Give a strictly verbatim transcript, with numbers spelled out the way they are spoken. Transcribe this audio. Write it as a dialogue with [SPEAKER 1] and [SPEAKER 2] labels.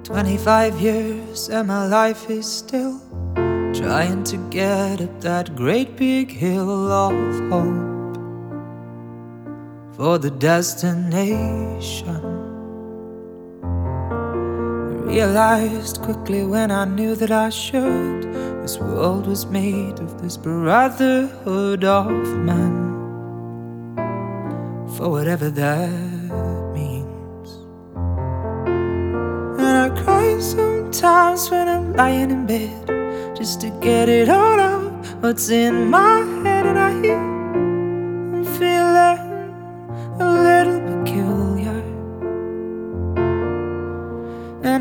[SPEAKER 1] Twenty-five years and my life is still trying to get up that great big hill of hope for the destination. I realized quickly when I knew that I should, this world was made of this brotherhood of man, for whatever that means. And I cry sometimes when I'm lying in bed, just to get it all out, what's in my head. And I hear